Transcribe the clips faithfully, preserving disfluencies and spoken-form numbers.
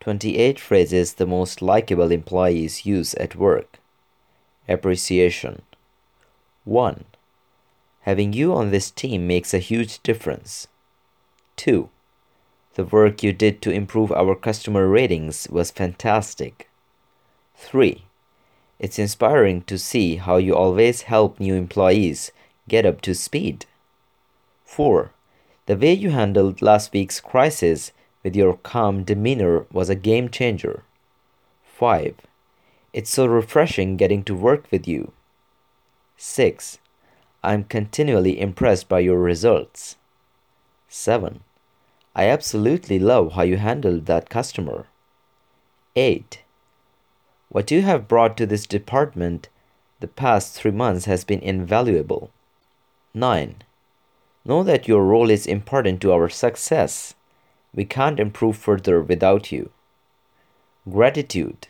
twenty-eight phrases the most likable employees use at work. Appreciation. one. Having you on this team makes a huge difference. two. The work you did to improve our customer ratings was fantastic. three. It's inspiring to see how you always help new employees get up to speed. four. The way you handled last week's crisis with your calm demeanor was a game changer. five. It's so refreshing getting to work with you. six. I'm continually impressed by your results. seven. I absolutely love how you handled that customer. eight. What you have brought to this department the past three months has been invaluable. nine. Know that your role is important to our success. We can't improve further without you. Gratitude.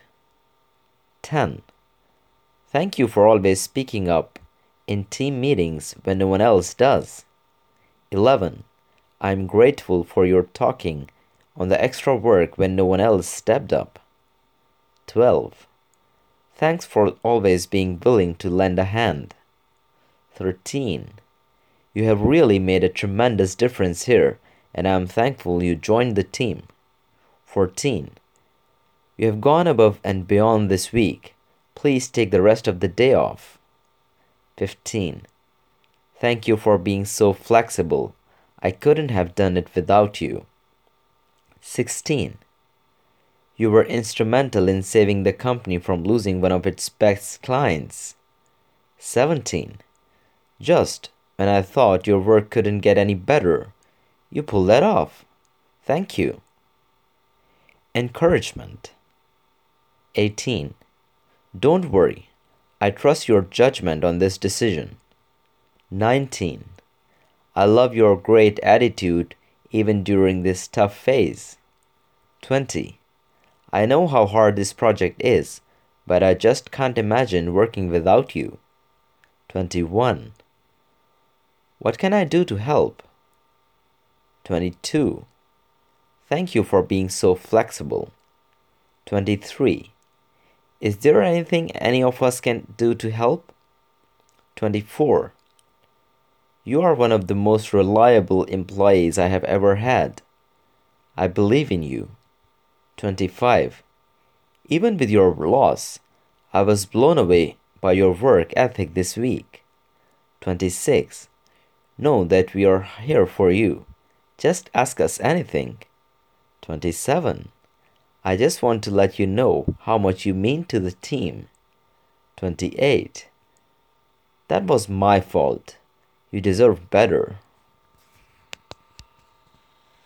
ten. Thank you for always speaking up in team meetings when no one else does. eleven. I'm grateful for your talking on the extra work when no one else stepped up. twelve. Thanks for always being willing to lend a hand. thirteen. You have really made a tremendous difference here, and I am thankful you joined the team. fourteen. You have gone above and beyond this week. Please take the rest of the day off. fifteen. Thank you for being so flexible. I couldn't have done it without you. sixteen. You were instrumental in saving the company from losing one of its best clients. seventeen. Just when I thought your work couldn't get any better, you pulled that off. Thank you. Encouragement. eighteen. Don't worry. I trust your judgment on this decision. nineteen. I love your great attitude even during this tough phase. twenty. I know how hard this project is, but I just can't imagine working without you. twenty-one. What can I do to help? twenty-two. Thank you for being so flexible. twenty-three. Is there anything any of us can do to help? twenty-four. You are one of the most reliable employees I have ever had. I believe in you. twenty-five. Even with your loss, I was blown away by your work ethic this week. twenty-six. Know that we are here for you. Just ask us anything. twenty-seven. I just want to let you know how much you mean to the team. twenty-eight. That was my fault. You deserve better.